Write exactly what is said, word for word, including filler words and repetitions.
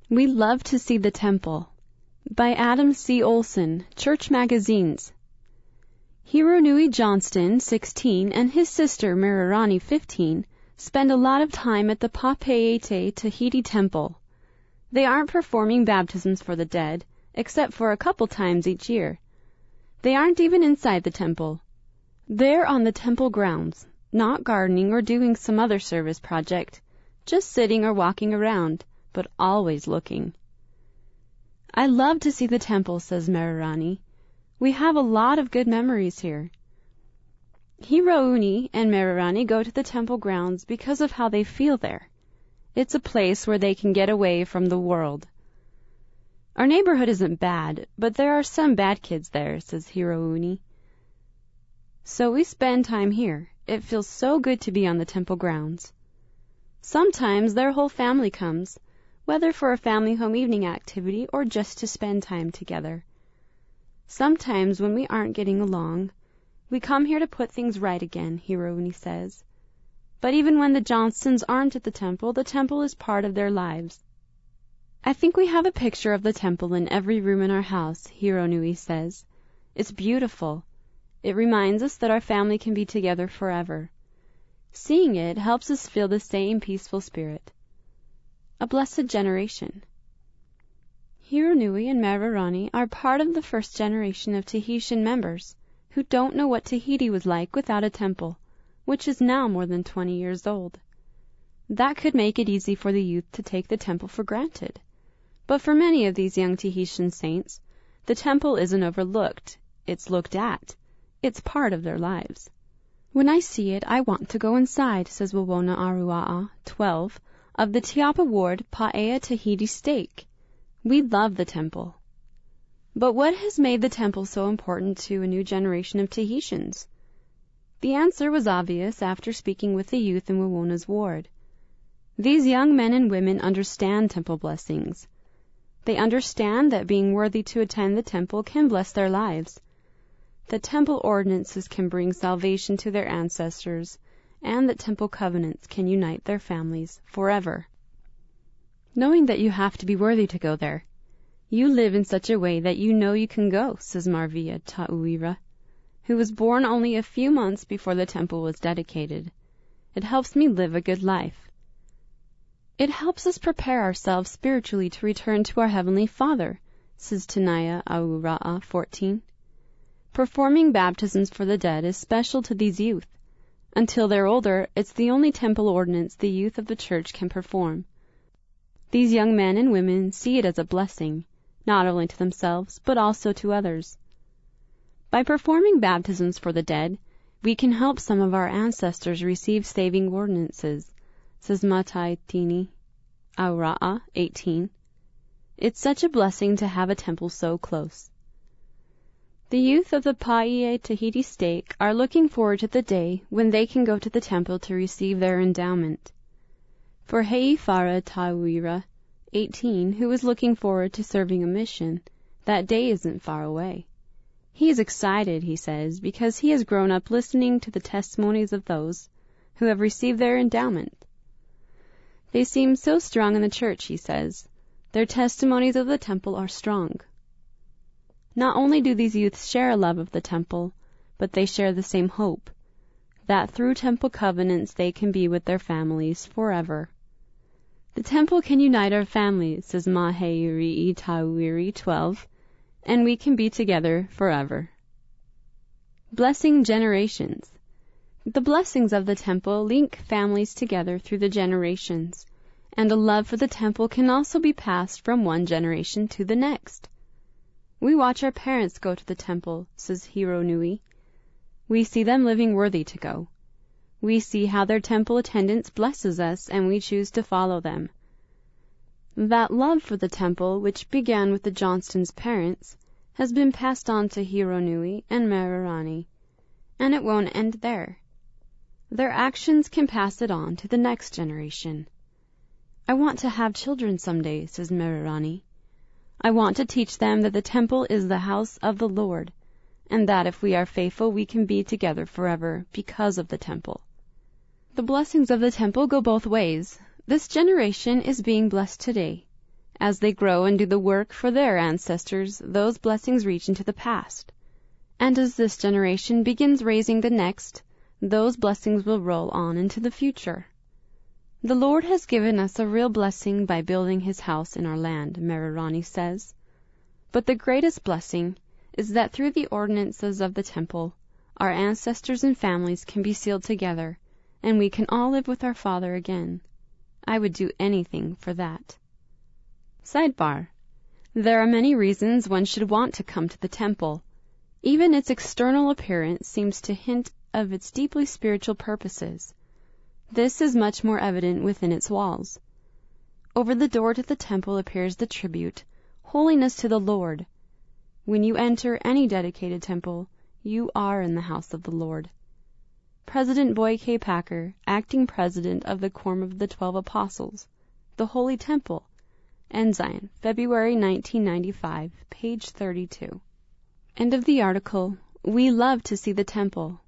We Love to See the Temple by Adam C. Olson, Church Magazines. Hironui Johnston, sixteen, and his sister Marirani, fifteen, spend a lot of time at the Papeete Tahiti Temple. They aren't performing baptisms for the dead, except for a couple times each year. They aren't even inside the temple. They're on the temple grounds, not gardening or doing some other service project, just sitting or walking around, but always looking. I love to see the temple, says Marirani. We have a lot of good memories here. Hirouni and Marirani go to the temple grounds because of how they feel there. It's a place where they can get away from the world. Our neighborhood isn't bad, but there are some bad kids there, says Hirouni. So we spend time here. It feels so good to be on the temple grounds. Sometimes their whole family comes, whether for a family home evening activity or just to spend time together. Sometimes when we aren't getting along, we come here to put things right again, Hirouni says. But even when the Johnstons aren't at the temple, the temple is part of their lives. I think we have a picture of the temple in every room in our house, Hironui says. It's beautiful. It reminds us that our family can be together forever. Seeing it helps us feel the same peaceful spirit. A blessed generation. Hironui and Marirani are part of the first generation of Tahitian members who don't know what Tahiti was like without a temple, which is now more than twenty years old. That could make it easy for the youth to take the temple for granted. But for many of these young Tahitian saints, the temple isn't overlooked. It's looked at. It's part of their lives. When I see it, I want to go inside, says Wawona Arua'a, twelve, of the Tiapa Ward, Paea Tahiti Stake. We love the temple. But what has made the temple so important to a new generation of Tahitians? The answer was obvious after speaking with the youth in Wawona's ward. These young men and women understand temple blessings. They understand that being worthy to attend the temple can bless their lives. That temple ordinances can bring salvation to their ancestors, and that temple covenants can unite their families forever. Knowing that you have to be worthy to go there, you live in such a way that you know you can go, says Marvia Ta'uira, who was born only a few months before the temple was dedicated. It helps me live a good life. It helps us prepare ourselves spiritually to return to our Heavenly Father, says Tanaya Aura'a, fourteen. Performing baptisms for the dead is special to these youth. Until they're older, it's the only temple ordinance the youth of the church can perform. These young men and women see it as a blessing, not only to themselves, but also to others. By performing baptisms for the dead, we can help some of our ancestors receive saving ordinances, says Matai Tini Aura'a, eighteen. It's such a blessing to have a temple so close. The youth of the Paea Tahiti Stake are looking forward to the day when they can go to the temple to receive their endowment. For Heifara Tawira, eighteen, who is looking forward to serving a mission, that day isn't far away. He is excited, he says, because he has grown up listening to the testimonies of those who have received their endowment. They seem so strong in the church, he says. Their testimonies of the temple are strong. Not only do these youths share a love of the temple, but they share the same hope, that through temple covenants they can be with their families forever. The temple can unite our families, says Maheirii Tawiri, twelve, and we can be together forever. Blessing generations. The blessings of the temple link families together through the generations, and a love for the temple can also be passed from one generation to the next. We watch our parents go to the temple, says Hironui. We see them living worthy to go. We see how their temple attendance blesses us, and we choose to follow them. That love for the temple, which began with the Johnstons' parents, has been passed on to Hironui and Marirani, and it won't end there. Their actions can pass it on to the next generation. I want to have children someday, says Marirani. I want to teach them that the temple is the house of the Lord, and that if we are faithful we can be together forever because of the temple. The blessings of the temple go both ways. This generation is being blessed today, As they grow and do the work for their ancestors, those blessings reach into the past. And as this generation begins raising the next, those blessings will roll on into the future. The Lord has given us a real blessing by building His house in our land, Merirani says. But the greatest blessing is that through the ordinances of the temple, our ancestors and families can be sealed together, and we can all live with our Father again. I would do anything for that. Sidebar. There are many reasons one should want to come to the temple. Even its external appearance seems to hint of its deeply spiritual purposes. This is much more evident within its walls. Over the door to the temple appears the tribute, "Holiness to the Lord." When you enter any dedicated temple, you are in the house of the Lord. President Boy K. Packer, acting president of the Quorum of the Twelve Apostles, The Holy Temple, Ensign, February nineteen ninety-five, page thirty-two. End of the article. We love to see the temple.